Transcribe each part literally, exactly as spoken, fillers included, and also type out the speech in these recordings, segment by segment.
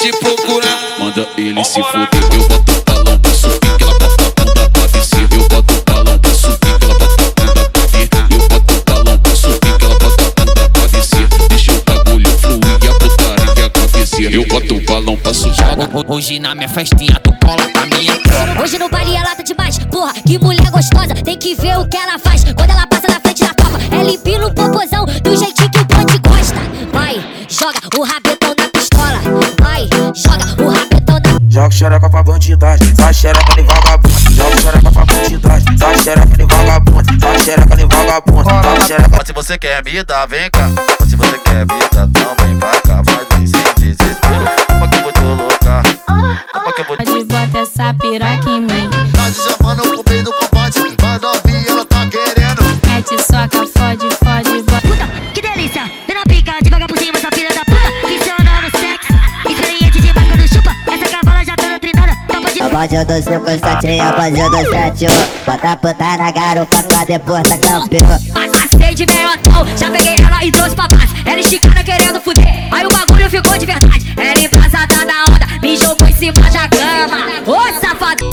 te procurar. Manda ele se fuder, eu boto o balão pra subir, que ela bota a bunda pra descer. Eu boto o balão pra subir, que ela bota a bunda pra vir. Eu boto o balão pra subir, que ela bota a bunda pra descer. Deixa o bagulho fluir e a putaria acontecer. Eu boto o balão pra subir. Hoje na minha festinha tu cola pra minha tropa. Hoje no baile é lata demais, porra, que mulher gostosa. Tem que ver o que ela faz quando ela passa na frente da tropa. Ela empina o popozão do jeitinho que o bonde gosta. Vai, joga o rabetão na pistola. Vai, joga o rabetão na... Joga xereca pra bandidagem, sai xereca de vagabundo. Joga xereca pra bandidagem, sai xereca de vagabundo. Sai xereca de vagabundo, sai xereca. Se você quer me dar, vem cá. Se você quer me dar, então vem pra cá. Vai sem desespero, como que eu vou te colocar? Como que eu vou te... Pode botar essa piroca em mim. Tá te chamando pro meio do combate, mas novinha ela tá querendo. Mete soca, fode, fode, bota. Puta, que delícia, vem na pica, devagar por cima, essa filha da puta. Funciona no sexo, experiente demais quando chupa. Essa cavala já tá doutrinada, topa de... A base do cinco sete, a base do sete um. Bota a puta na garupa pra depois tá campeão. Passei de melotão, já peguei ela e trouxe pra base. Ela esticada querendo fuder, aí o bagulho ficou de verdade. Ela embrasada na onda, me jogou em cima da cama. Ô safado.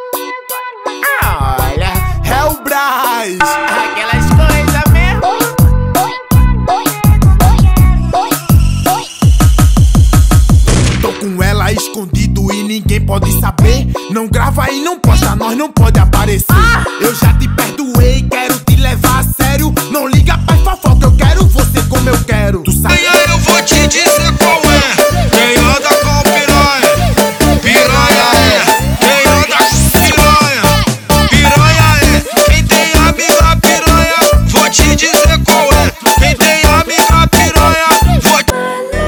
Olha, é o Braz, aquelas coisas mesmo. Tô com ela escondido e ninguém pode saber. Não grava e não posta, nós não pode aparecer. Eu já te perdoei, quero te levar a sério. Não liga pra fofoca, eu quero você como eu quero. Tu sabe? E aí eu vou te dizer qual é. Quem anda com piranha, piranha é. Quem anda com piranha, piranha é. Quem tem amiga piranha, vou te dizer qual é. Quem tem amiga piranha, vou te...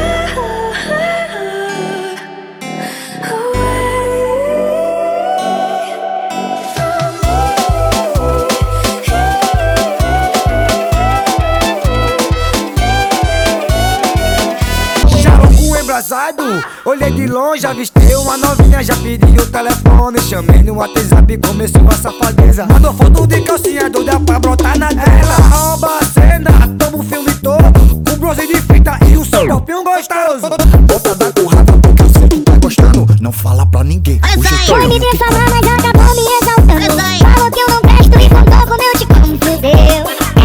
Embrasado, olhei de longe, avistei uma novinha, já pedi o telefone. Chamei no WhatsApp e começou a safadeza. Mandou foto de calcinha, doida pra brotar na tela. Rouba a cena, toma o filme todo, com bronze de fita e um corpinho gostoso. Bota da currada porque eu sei que tá gostando. Não fala pra ninguém. Foi me transformar, mas acabou me exaltando. Falou que eu não presto e contou como eu te como fudeu.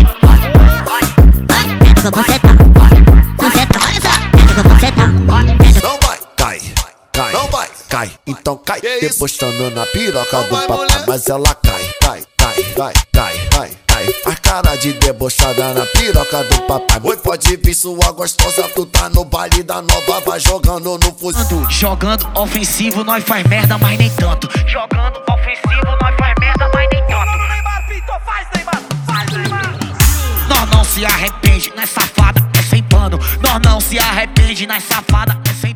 Você tá, você tá, você tá. Não vai, cai, cai, não vai, cai. Então cai, debochando na piroca do papai. Mas ela cai, cai, cai, cai, cai, cai, cai. Faz cara de debochada na piroca do papai. Oi, pode vir sua gostosa, tu tá no baile da nova, vai jogando no fuzil. Jogando ofensivo, nós faz merda, mas nem tanto. Jogando ofensivo, nós faz merda, mas nem tanto. Nós não se arrepende, nós safada, é sem pano. Nós não se arrepende, nós safada, é sem